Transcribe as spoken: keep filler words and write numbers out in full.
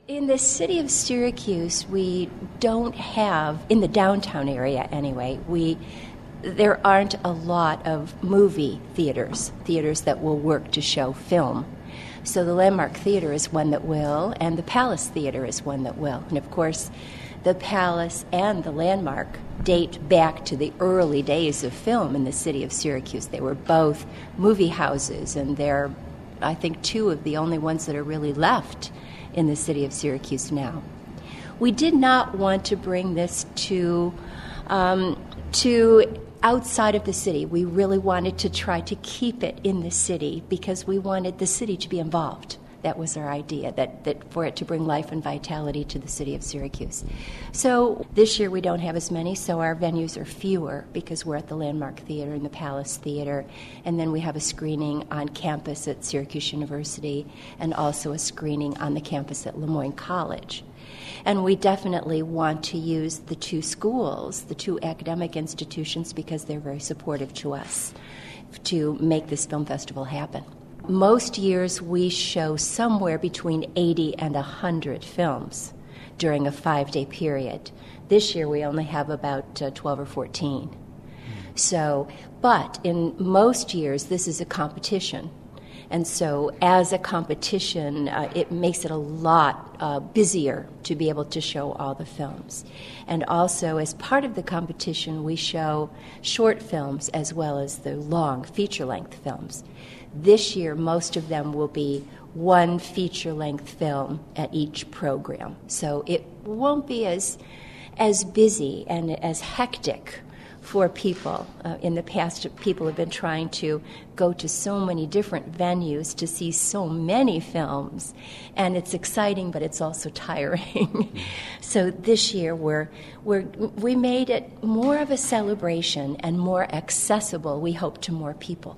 In the city of Syracuse, we don't have, in the downtown area anyway, we there aren't a lot of movie theaters, theaters that will work to show film. So the Landmark Theater is one that will, and the Palace Theater is one that will. And of course, the Palace and the Landmark date back to the early days of film in the city of Syracuse. They were both movie houses, and they're, I think, two of the only ones that are really left in the city of Syracuse now. We did not want to bring this to um, to outside of the city. We really wanted to try to keep it in the city because we wanted the city to be involved. That was our idea, that, that for it to bring life and vitality to the city of Syracuse. So this year we don't have as many, so our venues are fewer because we're at the Landmark Theater and the Palace Theater, and then we have a screening on campus at Syracuse University and also a screening on the campus at Lemoyne College. And we definitely want to use the two schools, the two academic institutions, because they're very supportive to us to make this film festival happen. Most years we show somewhere between eighty and one hundred films during a five-day period. This year we only have about uh, twelve or fourteen. So, but in most years this is a competition. And so as a competition, uh, it makes it a lot uh, busier to be able to show all the films. And also, as part of the competition, we show short films as well as the long feature-length films. This year, most of them will be one feature-length film at each program. So it won't be as as busy and as hectic for people. Uh, in the past, people have been trying to go to so many different venues to see so many films, and it's exciting, but it's also tiring. So this year, we're, we're, we made it more of a celebration and more accessible, we hope, to more people.